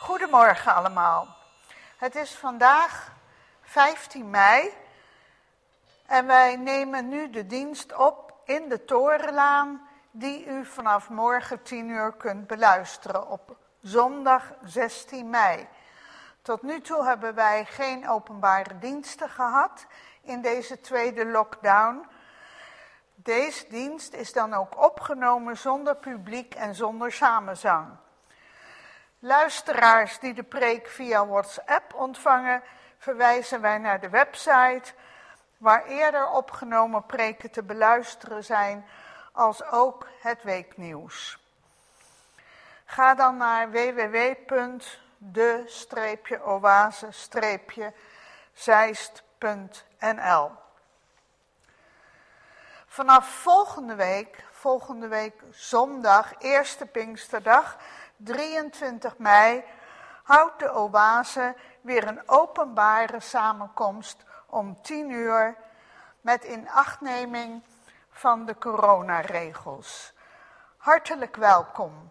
Goedemorgen allemaal. Het is vandaag 15 mei en wij nemen nu de dienst op in de Torenlaan die u vanaf morgen 10 uur kunt beluisteren op zondag 16 mei. Tot nu toe hebben wij geen openbare diensten gehad in deze tweede lockdown. Deze dienst is dan ook opgenomen zonder publiek en zonder samenzang. Luisteraars die de preek via WhatsApp ontvangen, verwijzen wij naar de website, waar eerder opgenomen preken te beluisteren zijn, als ook het weeknieuws. Ga dan naar www.de-oase-zeist.nl. Vanaf volgende week zondag, eerste Pinksterdag, 23 mei, houdt de Oase weer een openbare samenkomst om 10 uur met inachtneming van de coronaregels. Hartelijk welkom.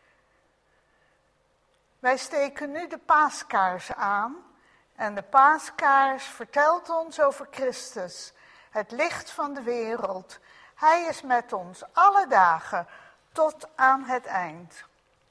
Wij steken nu de paaskaars aan en de paaskaars vertelt ons over Christus, het licht van de wereld. Hij is met ons alle dagen tot aan het eind.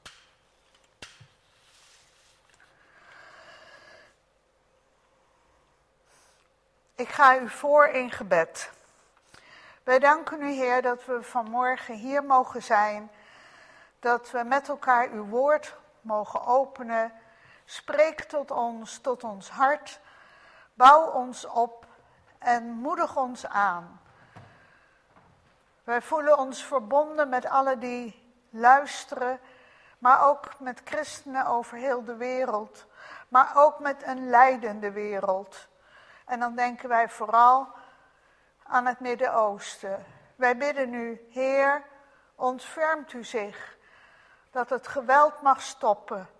Ik ga u voor in gebed. Wij danken u, Heer, dat we vanmorgen hier mogen zijn, dat we met elkaar uw woord mogen openen. Spreek tot ons hart, bouw ons op en moedig ons aan. Wij voelen ons verbonden met allen die luisteren, maar ook met christenen over heel de wereld, maar ook met een lijdende wereld. En dan denken wij vooral aan het Midden-Oosten. Wij bidden u, Heer, ontfermt u zich, dat het geweld mag stoppen.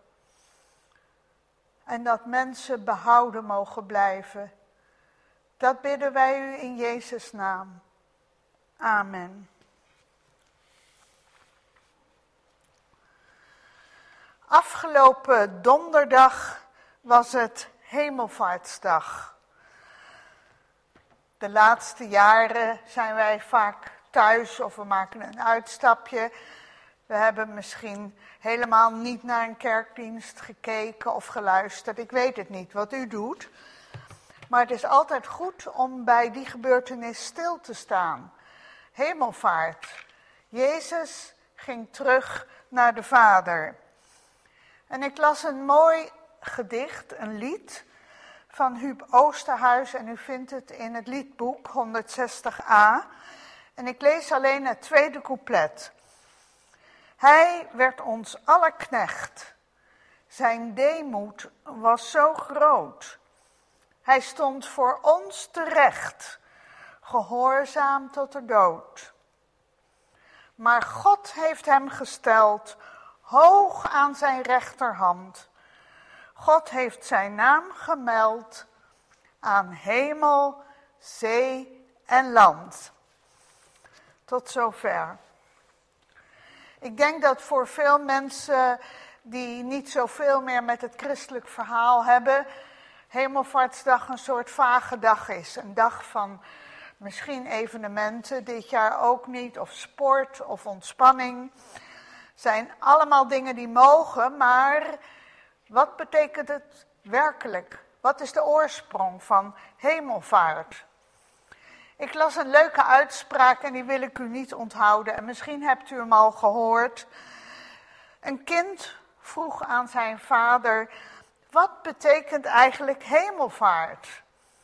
En dat mensen behouden mogen blijven. Dat bidden wij u in Jezus' naam. Amen. Afgelopen donderdag was het Hemelvaartsdag. De laatste jaren zijn wij vaak thuis of we maken een uitstapje. We hebben misschien helemaal niet naar een kerkdienst gekeken of geluisterd. Ik weet het niet wat u doet. Maar het is altijd goed om bij die gebeurtenis stil te staan. Hemelvaart. Jezus ging terug naar de Vader. En ik las een mooi gedicht, een lied van Huub Oosterhuis en u vindt het in het liedboek 160a. En ik lees alleen het tweede couplet. Hij werd ons aller knecht. Zijn deemoed was zo groot. Hij stond voor ons terecht, gehoorzaam tot de dood. Maar God heeft hem gesteld, hoog aan zijn rechterhand. God heeft zijn naam gemeld aan hemel, zee en land. Tot zover. Ik denk dat voor veel mensen die niet zoveel meer met het christelijk verhaal hebben, Hemelvaartsdag een soort vage dag is. Een dag van misschien evenementen, dit jaar ook niet, of sport of ontspanning. Zijn allemaal dingen die mogen, maar wat betekent het werkelijk? Wat is de oorsprong van hemelvaart? Ik las een leuke uitspraak en die wil ik u niet onthouden. En misschien hebt u hem al gehoord. Een kind vroeg aan zijn vader, wat betekent eigenlijk hemelvaart?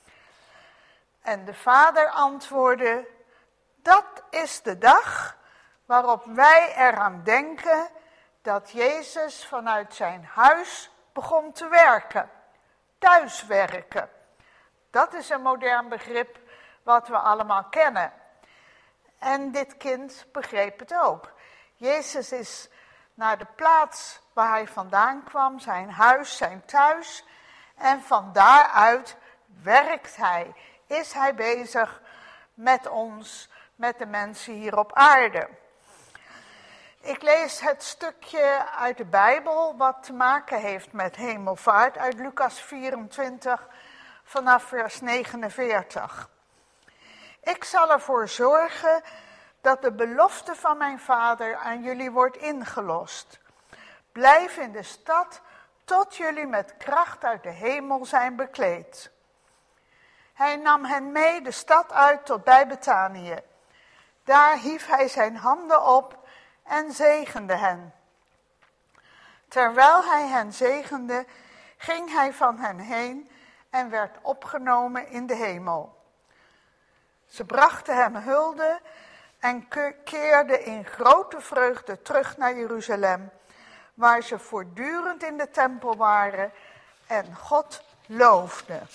En de vader antwoordde, dat is de dag waarop wij eraan denken dat Jezus vanuit zijn huis begon te werken. Thuiswerken. Dat is een modern begrip wat we allemaal kennen. En dit kind begreep het ook. Jezus is naar de plaats waar hij vandaan kwam, zijn huis, zijn thuis. En van daaruit werkt hij. Is hij bezig met ons, met de mensen hier op aarde. Ik lees het stukje uit de Bijbel wat te maken heeft met hemelvaart uit Lucas 24 vanaf vers 49. Ik zal ervoor zorgen dat de belofte van mijn Vader aan jullie wordt ingelost. Blijf in de stad tot jullie met kracht uit de hemel zijn bekleed. Hij nam hen mee de stad uit tot bij Betanië. Daar hief hij zijn handen op en zegende hen. Terwijl hij hen zegende, ging hij van hen heen en werd opgenomen in de hemel. Ze brachten hem hulde en keerden in grote vreugde terug naar Jeruzalem, waar ze voortdurend in de tempel waren en God loofden.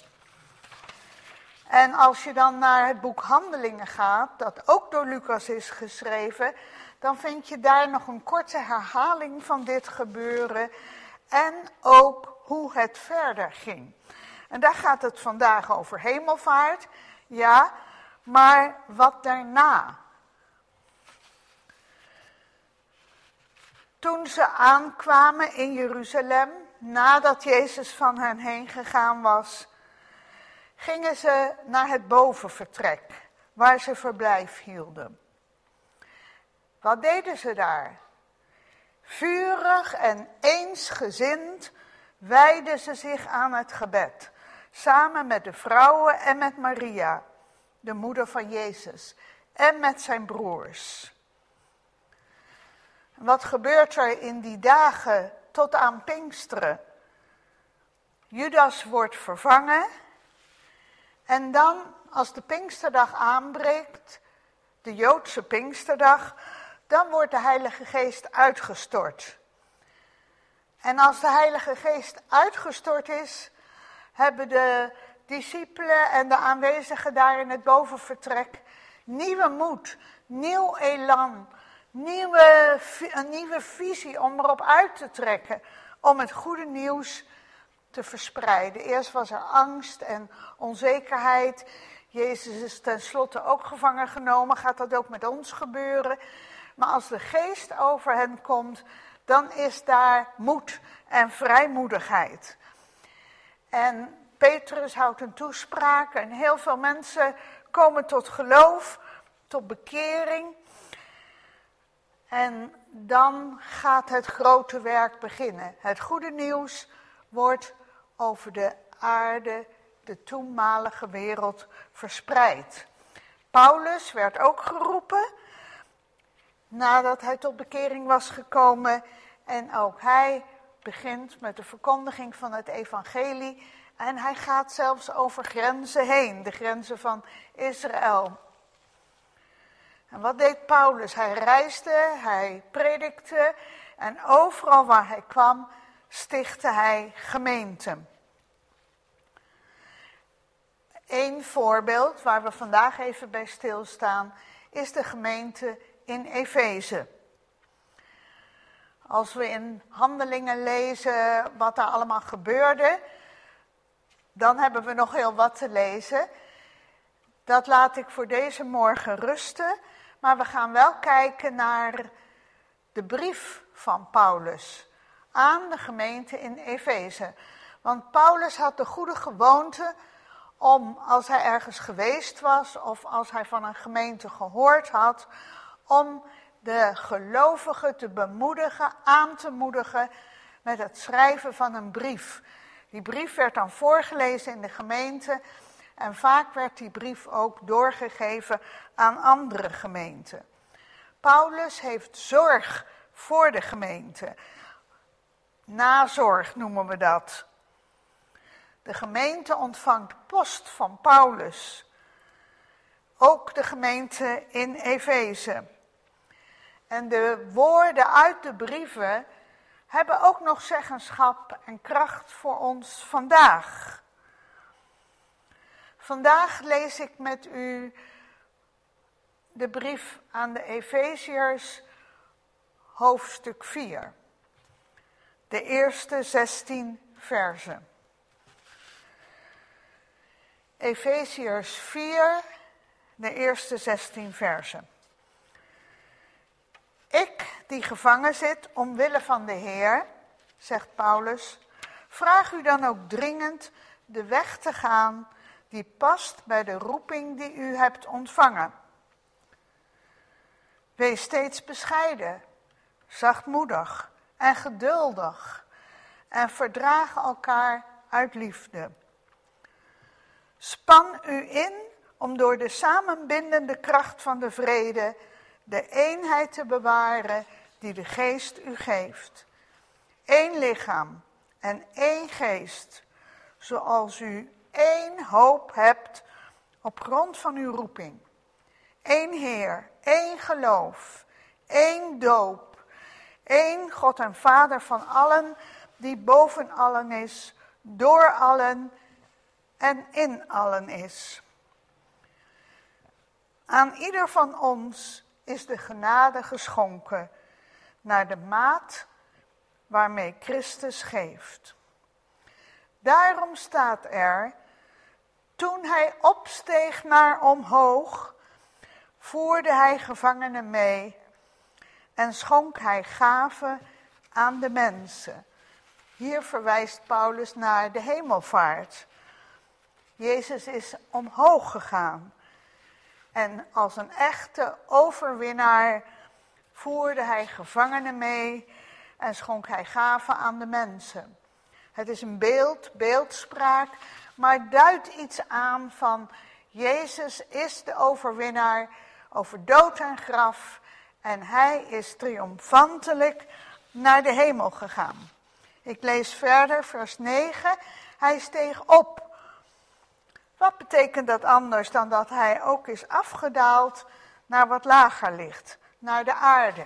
En als je dan naar het boek Handelingen gaat, dat ook door Lucas is geschreven, dan vind je daar nog een korte herhaling van dit gebeuren en ook hoe het verder ging. En daar gaat het vandaag over hemelvaart, ja, maar wat daarna? Toen ze aankwamen in Jeruzalem, nadat Jezus van hen heen gegaan was, gingen ze naar het bovenvertrek, waar ze verblijf hielden. Wat deden ze daar? Vurig en eensgezind wijden ze zich aan het gebed, samen met de vrouwen en met Maria, de moeder van Jezus, en met zijn broers. Wat gebeurt er in die dagen tot aan Pinksteren? Judas wordt vervangen en dan, als de Pinksterdag aanbreekt, de Joodse Pinksterdag, dan wordt de Heilige Geest uitgestort. En als de Heilige Geest uitgestort is, hebben de discipelen en de aanwezigen daar in het bovenvertrek nieuwe moed, nieuw elan, een nieuwe visie om erop uit te trekken, om het goede nieuws te verspreiden. Eerst was er angst en onzekerheid. Jezus is tenslotte ook gevangen genomen, gaat dat ook met ons gebeuren. Maar als de geest over hen komt, dan is daar moed en vrijmoedigheid. En Petrus houdt een toespraak en heel veel mensen komen tot geloof, tot bekering. En dan gaat het grote werk beginnen. Het goede nieuws wordt over de aarde, de toenmalige wereld, verspreid. Paulus werd ook geroepen nadat hij tot bekering was gekomen. En ook hij begint met de verkondiging van het evangelie. En hij gaat zelfs over grenzen heen, de grenzen van Israël. En wat deed Paulus? Hij reisde, hij predikte en overal waar hij kwam stichtte hij gemeenten. Eén voorbeeld waar we vandaag even bij stilstaan is de gemeente in Efeze. Als we in Handelingen lezen wat daar allemaal gebeurde, dan hebben we nog heel wat te lezen. Dat laat ik voor deze morgen rusten, maar we gaan wel kijken naar de brief van Paulus aan de gemeente in Efeze. Want Paulus had de goede gewoonte om, als hij ergens geweest was of als hij van een gemeente gehoord had, om de gelovigen te bemoedigen, aan te moedigen met het schrijven van een brief. Die brief werd dan voorgelezen in de gemeente en vaak werd die brief ook doorgegeven aan andere gemeenten. Paulus heeft zorg voor de gemeente. Nazorg noemen we dat. De gemeente ontvangt post van Paulus. Ook de gemeente in Efeze. En de woorden uit de brieven hebben ook nog zeggenschap en kracht voor ons vandaag. Vandaag lees ik met u de brief aan de Efeziërs, hoofdstuk 4. De eerste 16 versen. Efeziërs 4, de eerste 16 versen. Ik, die gevangen zit omwille van de Heer, zegt Paulus, vraag u dan ook dringend de weg te gaan die past bij de roeping die u hebt ontvangen. Wees steeds bescheiden, zachtmoedig en geduldig en verdraag elkaar uit liefde. Span u in om door de samenbindende kracht van de vrede de eenheid te bewaren die de geest u geeft. Eén lichaam en één geest, zoals u één hoop hebt op grond van uw roeping. Eén Heer, één geloof, één doop, één God en Vader van allen, die boven allen is, door allen en in allen is. Aan ieder van ons is de genade geschonken, naar de maat waarmee Christus geeft. Daarom staat er, toen hij opsteeg naar omhoog, voerde hij gevangenen mee en schonk hij gaven aan de mensen. Hier verwijst Paulus naar de hemelvaart. Jezus is omhoog gegaan. En als een echte overwinnaar voerde hij gevangenen mee en schonk hij gaven aan de mensen. Het is een beeldspraak, maar duidt iets aan van Jezus is de overwinnaar over dood en graf en hij is triomfantelijk naar de hemel gegaan. Ik lees verder, vers 9. Hij steeg op. Wat betekent dat anders dan dat hij ook is afgedaald naar wat lager ligt, naar de aarde?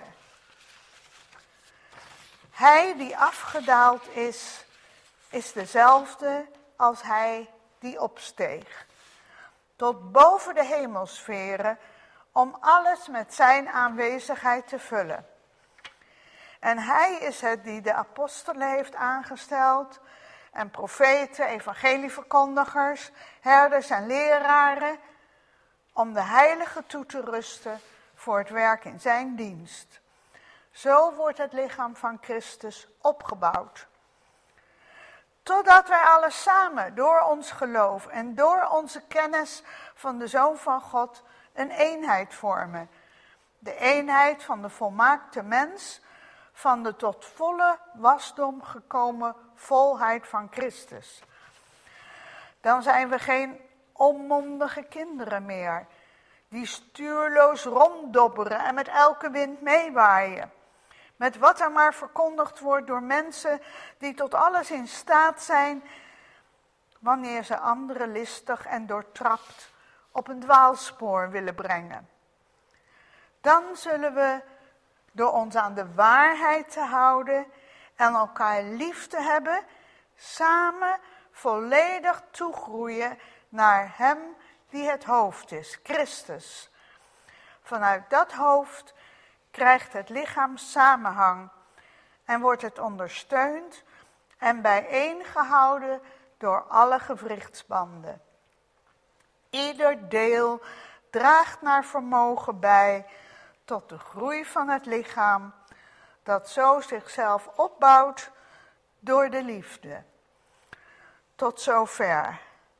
Hij die afgedaald is dezelfde als hij die opsteeg. Tot boven de hemelsferen, om alles met zijn aanwezigheid te vullen. En hij is het die de apostelen heeft aangesteld, en profeten, evangelieverkondigers, herders en leraren, om de heiligen toe te rusten voor het werk in zijn dienst. Zo wordt het lichaam van Christus opgebouwd. Totdat wij alle samen door ons geloof en door onze kennis van de Zoon van God een eenheid vormen. De eenheid van de volmaakte mens, van de tot volle wasdom gekomen volheid van Christus. Dan zijn we geen onmondige kinderen meer, die stuurloos ronddobberen en met elke wind meewaaien. Met wat er maar verkondigd wordt door mensen die tot alles in staat zijn, wanneer ze anderen listig en doortrapt op een dwaalspoor willen brengen. Dan zullen we, door ons aan de waarheid te houden en elkaar lief te hebben, samen volledig toegroeien naar hem die het hoofd is, Christus. Vanuit dat hoofd krijgt het lichaam samenhang en wordt het ondersteund en bijeengehouden door alle gewrichtsbanden. Ieder deel draagt naar vermogen bij tot de groei van het lichaam, dat zo zichzelf opbouwt door de liefde. Tot zover.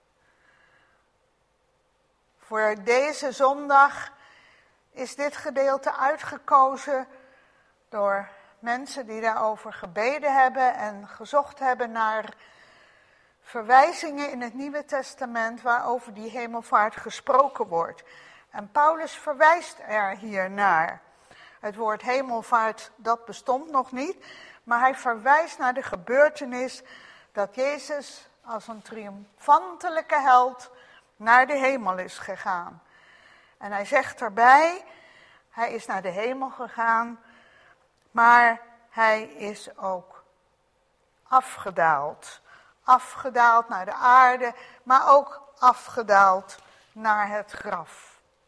Voor deze zondag is dit gedeelte uitgekozen door mensen die daarover gebeden hebben en gezocht hebben naar verwijzingen in het Nieuwe Testament waarover die hemelvaart gesproken wordt. En Paulus verwijst er hier naar. Het woord hemelvaart, dat bestond nog niet, maar hij verwijst naar de gebeurtenis dat Jezus als een triomfantelijke held naar de hemel is gegaan. En hij zegt erbij, hij is naar de hemel gegaan, maar hij is ook afgedaald. Afgedaald naar de aarde, maar ook afgedaald naar het graf.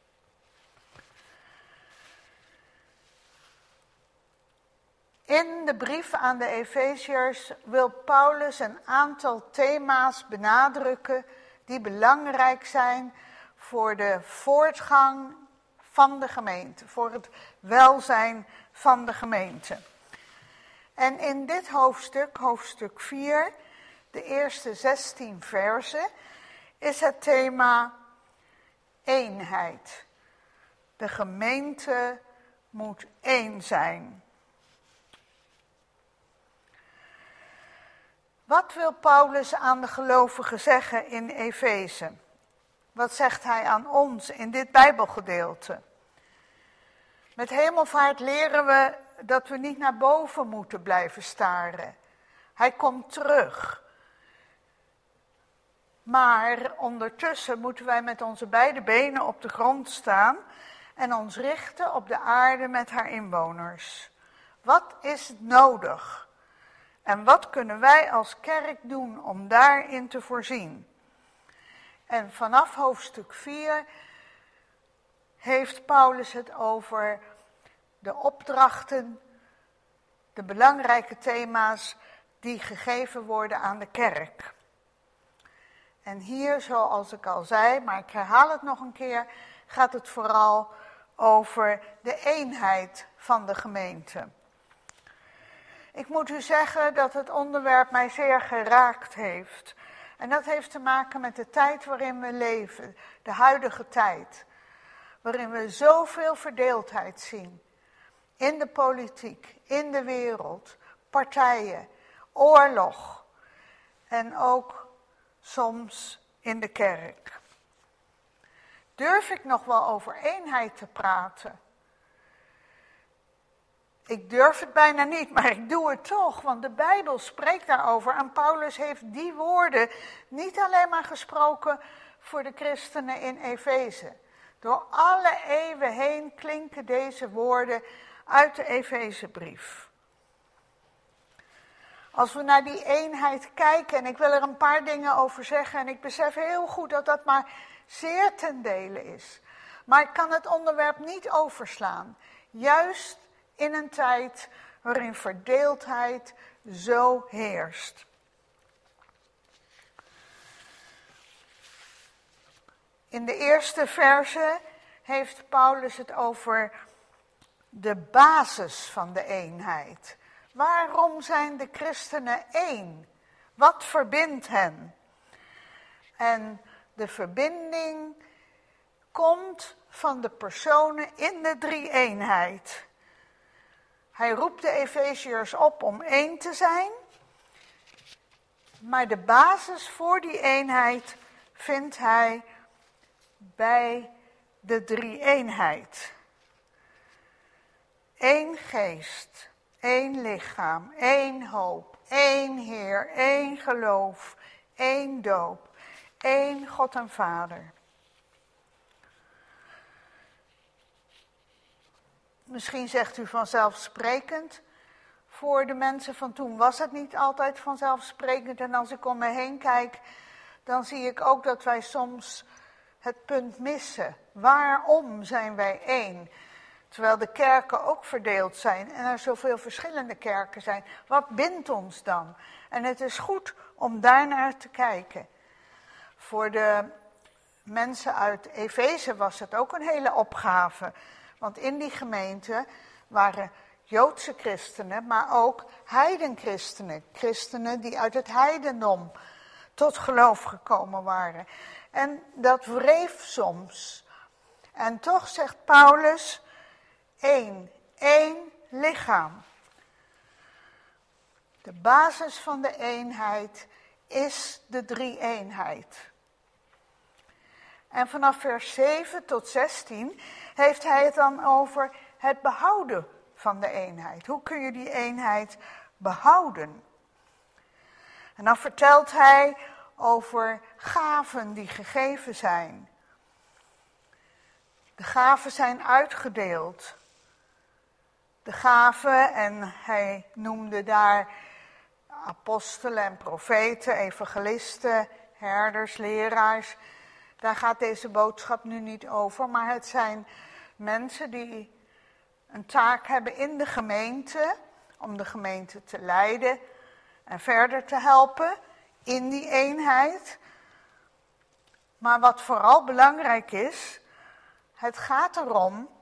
In de brief aan de Efeziërs wil Paulus een aantal thema's benadrukken die belangrijk zijn voor de voortgang van de gemeente, voor het welzijn van de gemeente. En in dit hoofdstuk, hoofdstuk 4, de eerste 16 versen, is het thema eenheid. De gemeente moet één zijn. Wat wil Paulus aan de gelovigen zeggen in Efeze? Wat zegt hij aan ons in dit Bijbelgedeelte? Met hemelvaart leren we dat we niet naar boven moeten blijven staren. Hij komt terug. Maar ondertussen moeten wij met onze beide benen op de grond staan en ons richten op de aarde met haar inwoners. Wat is nodig? En wat kunnen wij als kerk doen om daarin te voorzien? En vanaf hoofdstuk 4 heeft Paulus het over de opdrachten, de belangrijke thema's die gegeven worden aan de kerk. En hier, zoals ik al zei, maar ik herhaal het nog een keer, gaat het vooral over de eenheid van de gemeente. Ik moet u zeggen dat het onderwerp mij zeer geraakt heeft. En dat heeft te maken met de tijd waarin we leven, de huidige tijd. Waarin we zoveel verdeeldheid zien. In de politiek, in de wereld, partijen, oorlog. En ook soms in de kerk. Durf ik nog wel over eenheid te praten? Ik durf het bijna niet, maar ik doe het toch, want de Bijbel spreekt daarover. En Paulus heeft die woorden niet alleen maar gesproken voor de christenen in Efeze. Door alle eeuwen heen klinken deze woorden uit de Efezebrief. Als we naar die eenheid kijken, en ik wil er een paar dingen over zeggen, en ik besef heel goed dat dat maar zeer ten dele is. Maar ik kan het onderwerp niet overslaan. Juist in een tijd waarin verdeeldheid zo heerst. In de eerste verse heeft Paulus het over de basis van de eenheid. Waarom zijn de christenen één? Wat verbindt hen? En de verbinding komt van de personen in de drie-eenheid. Hij roept de Efeziërs op om één te zijn, maar de basis voor die eenheid vindt hij bij de drie-eenheid. Eén geest, één lichaam, één hoop, één Heer, één geloof, één doop, één God en Vader. Misschien zegt u vanzelfsprekend. Voor de mensen van toen was het niet altijd vanzelfsprekend. En als ik om me heen kijk, dan zie ik ook dat wij soms het punt missen. Waarom zijn wij één? Terwijl de kerken ook verdeeld zijn en er zoveel verschillende kerken zijn. Wat bindt ons dan? En het is goed om daarnaar te kijken. Voor de mensen uit Efeze was het ook een hele opgave. Want in die gemeente waren Joodse christenen, maar ook heidenchristenen. Christenen die uit het heidendom tot geloof gekomen waren. En dat wreef soms. En toch zegt Paulus, één lichaam. De basis van de eenheid is de drie-eenheid. En vanaf vers 7 tot 16 heeft hij het dan over het behouden van de eenheid. Hoe kun je die eenheid behouden? En dan vertelt hij over gaven die gegeven zijn. De gaven zijn uitgedeeld. De gaven, en hij noemde daar apostelen en profeten, evangelisten, herders, leraars. Daar gaat deze boodschap nu niet over, maar het zijn mensen die een taak hebben in de gemeente, om de gemeente te leiden en verder te helpen in die eenheid. Maar wat vooral belangrijk is, het gaat erom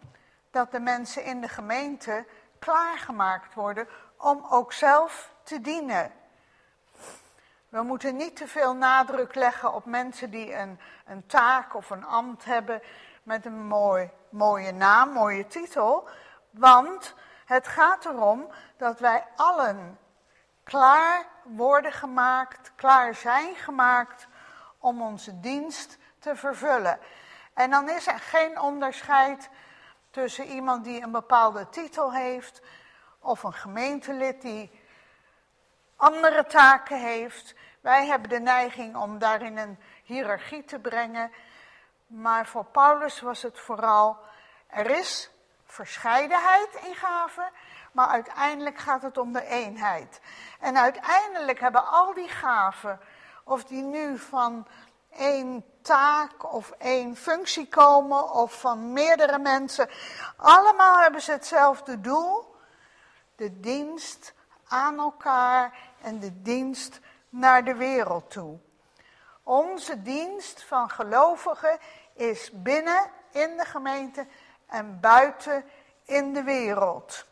dat de mensen in de gemeente klaargemaakt worden om ook zelf te dienen. We moeten niet te veel nadruk leggen op mensen die een taak of een ambt hebben met een mooie naam, mooie titel. Want het gaat erom dat wij allen klaar worden gemaakt, klaar zijn gemaakt om onze dienst te vervullen. En dan is er geen onderscheid tussen iemand die een bepaalde titel heeft of een gemeentelid die andere taken heeft. Wij hebben de neiging om daarin een hiërarchie te brengen. Maar voor Paulus was het vooral, er is verscheidenheid in gaven, maar uiteindelijk gaat het om de eenheid. En uiteindelijk hebben al die gaven, of die nu van één taak of één functie komen, of van meerdere mensen, allemaal hebben ze hetzelfde doel: de dienst aan elkaar en de dienst naar de wereld toe. Onze dienst van gelovigen is binnen in de gemeente en buiten in de wereld.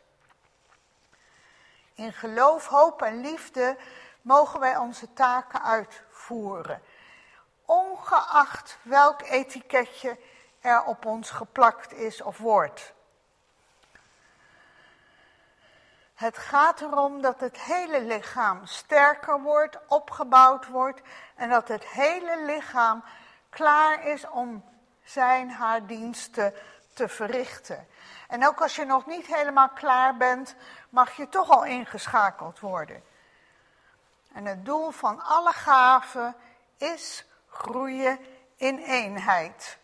In geloof, hoop en liefde mogen wij onze taken uitvoeren, ongeacht welk etiketje er op ons geplakt is of wordt. Het gaat erom dat het hele lichaam sterker wordt, opgebouwd wordt en dat het hele lichaam klaar is om haar diensten te verrichten. En ook als je nog niet helemaal klaar bent, mag je toch al ingeschakeld worden. En het doel van alle gaven is groeien in eenheid.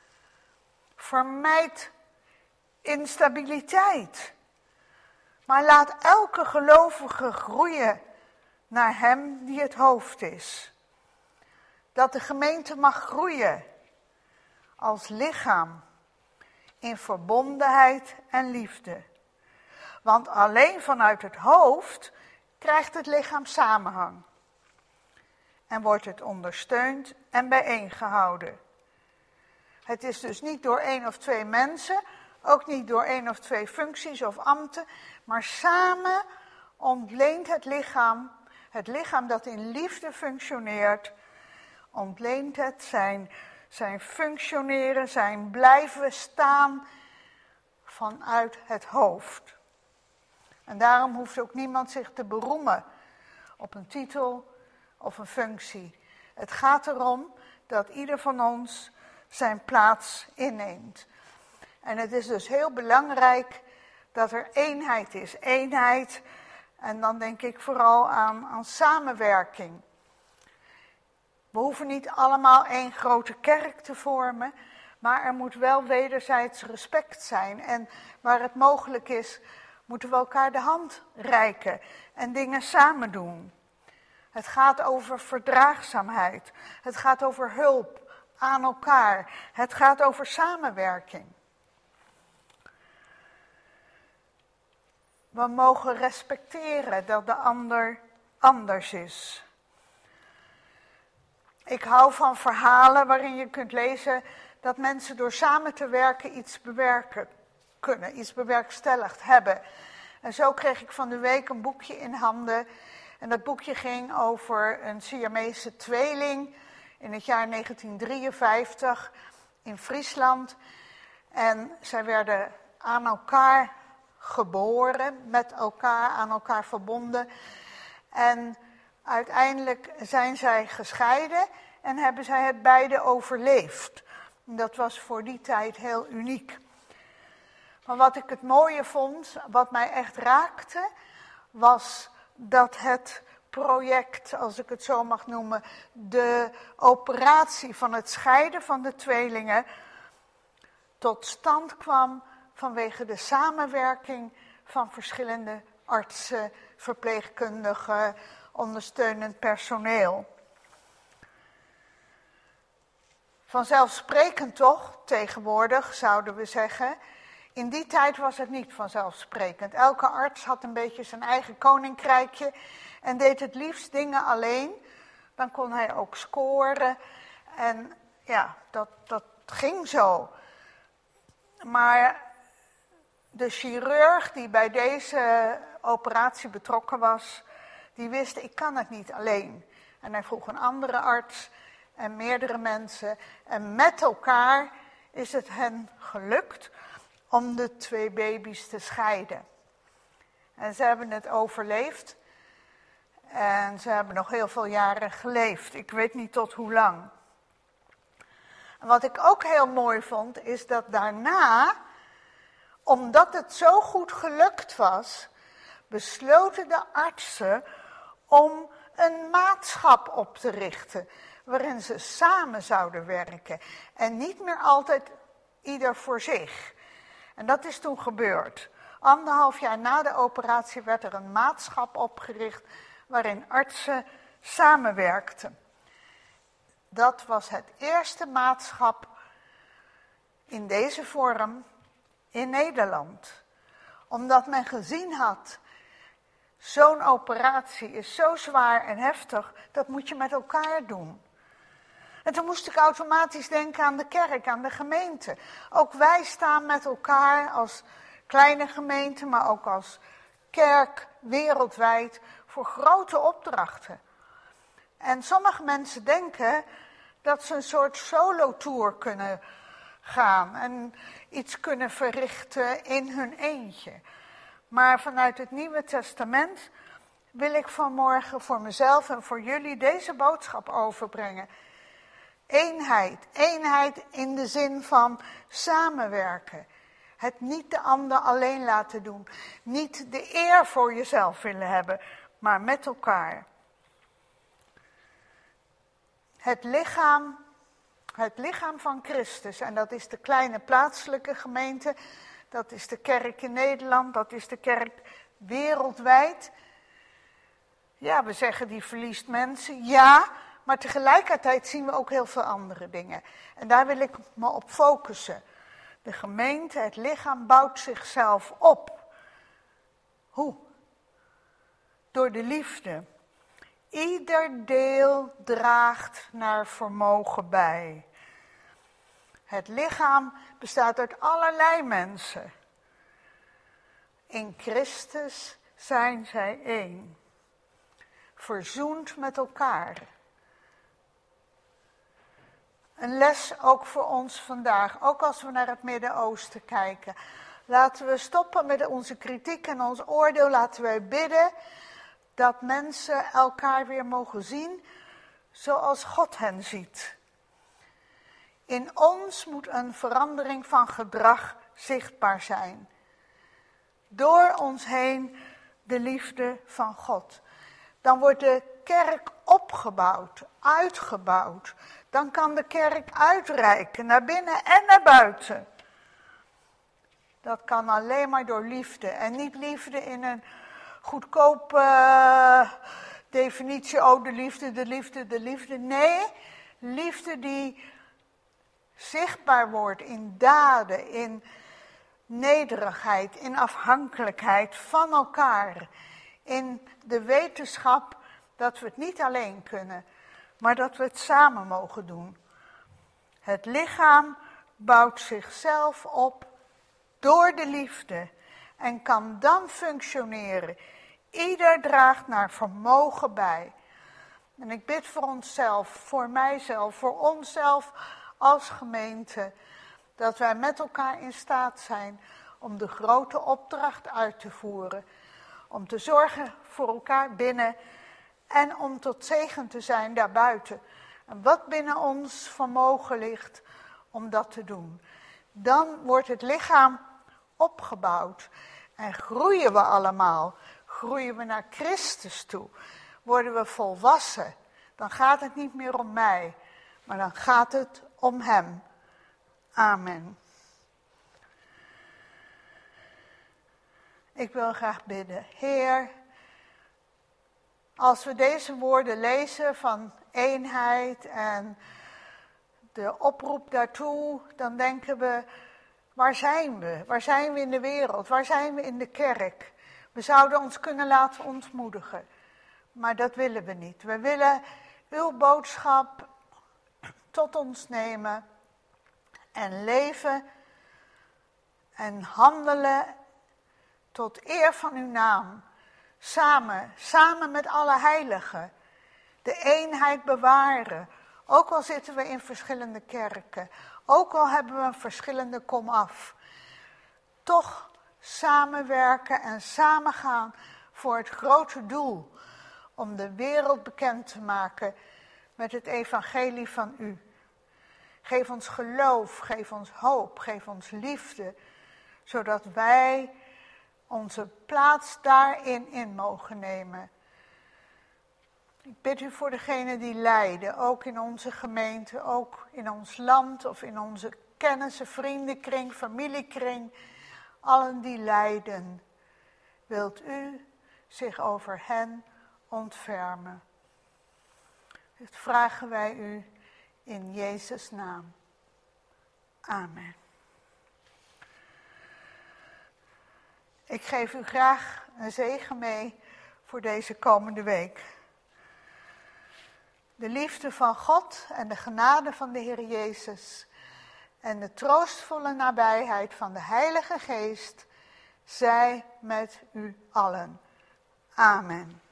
Vermijd instabiliteit. Maar laat elke gelovige groeien naar hem die het hoofd is. Dat de gemeente mag groeien als lichaam in verbondenheid en liefde. Want alleen vanuit het hoofd krijgt het lichaam samenhang. En wordt het ondersteund en bijeengehouden. Het is dus niet door 1 of 2 mensen, ook niet door 1 of 2 functies of ambten, maar samen ontleent het lichaam dat in liefde functioneert, ontleent het zijn functioneren, zijn blijven staan vanuit het hoofd. En daarom hoeft ook niemand zich te beroemen op een titel of een functie. Het gaat erom dat ieder van ons zijn plaats inneemt. En het is dus heel belangrijk dat er eenheid is. Eenheid, en dan denk ik vooral aan samenwerking. We hoeven niet allemaal één grote kerk te vormen, maar er moet wel wederzijds respect zijn. En waar het mogelijk is, moeten we elkaar de hand reiken en dingen samen doen. Het gaat over verdraagzaamheid. Het gaat over hulp aan elkaar. Het gaat over samenwerking. We mogen respecteren dat de ander anders is. Ik hou van verhalen waarin je kunt lezen dat mensen door samen te werken iets bewerken kunnen, iets bewerkstelligd hebben. En zo kreeg ik van de week een boekje in handen. En dat boekje ging over een Siamese tweeling in het jaar 1953 in Friesland. En zij werden aan elkaar geboren, met elkaar, aan elkaar verbonden. En uiteindelijk zijn zij gescheiden en hebben zij het beide overleefd. Dat was voor die tijd heel uniek. Maar wat ik het mooie vond, wat mij echt raakte, was dat het project, als ik het zo mag noemen, de operatie van het scheiden van de tweelingen, tot stand kwam vanwege de samenwerking van verschillende artsen, verpleegkundigen, ondersteunend personeel. Vanzelfsprekend toch, tegenwoordig zouden we zeggen. In die tijd was het niet vanzelfsprekend. Elke arts had een beetje zijn eigen koninkrijkje en deed het liefst dingen alleen. Dan kon hij ook scoren en ja, dat ging zo. Maar de chirurg die bij deze operatie betrokken was, die wist, ik kan het niet alleen. En hij vroeg een andere arts en meerdere mensen. En met elkaar is het hen gelukt om de 2 baby's te scheiden. En ze hebben het overleefd. En ze hebben nog heel veel jaren geleefd. Ik weet niet tot hoe lang. En wat ik ook heel mooi vond, is dat daarna, omdat het zo goed gelukt was, besloten de artsen om een maatschap op te richten, waarin ze samen zouden werken en niet meer altijd ieder voor zich. En dat is toen gebeurd. 1,5 jaar na de operatie werd er een maatschap opgericht waarin artsen samenwerkten. Dat was het eerste maatschap in deze vorm in Nederland. Omdat men gezien had, zo'n operatie is zo zwaar en heftig, dat moet je met elkaar doen. En toen moest ik automatisch denken aan de kerk, aan de gemeente. Ook wij staan met elkaar als kleine gemeente, maar ook als kerk wereldwijd voor grote opdrachten. En sommige mensen denken dat ze een soort solo-tour kunnen gaan en iets kunnen verrichten in hun eentje. Maar vanuit het Nieuwe Testament wil ik vanmorgen voor mezelf en voor jullie deze boodschap overbrengen. Eenheid. Eenheid in de zin van samenwerken. Het niet de ander alleen laten doen. Niet de eer voor jezelf willen hebben, maar met elkaar. Het lichaam van Christus, en dat is de kleine plaatselijke gemeente, dat is de kerk in Nederland, dat is de kerk wereldwijd. Ja, we zeggen die verliest mensen, ja, maar tegelijkertijd zien we ook heel veel andere dingen. En daar wil ik me op focussen. De gemeente, het lichaam bouwt zichzelf op. Hoe? Door de liefde. Ieder deel draagt naar vermogen bij. Het lichaam bestaat uit allerlei mensen. In Christus zijn zij één. Verzoend met elkaar. Een les ook voor ons vandaag, ook als we naar het Midden-Oosten kijken. Laten we stoppen met onze kritiek en ons oordeel. Laten wij bidden dat mensen elkaar weer mogen zien zoals God hen ziet. In ons moet een verandering van gedrag zichtbaar zijn. Door ons heen de liefde van God. Dan wordt de kerk opgebouwd, uitgebouwd. Dan kan de kerk uitreiken naar binnen en naar buiten. Dat kan alleen maar door liefde. En niet liefde in een goedkope definitie. Oh, de liefde, de liefde, de liefde. Nee, liefde die zichtbaar wordt in daden, in nederigheid, in afhankelijkheid van elkaar. In de wetenschap dat we het niet alleen kunnen, maar dat we het samen mogen doen. Het lichaam bouwt zichzelf op door de liefde en kan dan functioneren. Ieder draagt naar vermogen bij. En ik bid voor onszelf, voor mijzelf, voor onszelf als gemeente, dat wij met elkaar in staat zijn om de grote opdracht uit te voeren. Om te zorgen voor elkaar binnen en om tot zegen te zijn daarbuiten. En wat binnen ons vermogen ligt om dat te doen. Dan wordt het lichaam opgebouwd en groeien we allemaal. Groeien we naar Christus toe. Worden we volwassen. Dan gaat het niet meer om mij, maar dan gaat het om Hem. Amen. Ik wil graag bidden. Heer, als we deze woorden lezen van eenheid en de oproep daartoe, dan denken we, waar zijn we? Waar zijn we in de wereld? Waar zijn we in de kerk? We zouden ons kunnen laten ontmoedigen, maar dat willen we niet. We willen uw boodschap tot ons nemen en leven en handelen tot eer van uw naam, samen met alle heiligen, de eenheid bewaren. Ook al zitten we in verschillende kerken, ook al hebben we een verschillende komaf. Toch samenwerken en samengaan voor het grote doel om de wereld bekend te maken met het evangelie van u. Geef ons geloof, geef ons hoop, geef ons liefde, zodat wij onze plaats daarin in mogen nemen. Ik bid u voor degenen die lijden, ook in onze gemeente, ook in ons land of in onze kennissen, vriendenkring, familiekring. Allen die lijden, wilt u zich over hen ontfermen. Dat vragen wij u in Jezus' naam. Amen. Ik geef u graag een zegen mee voor deze komende week. De liefde van God en de genade van de Heer Jezus en de troostvolle nabijheid van de Heilige Geest zij met u allen. Amen.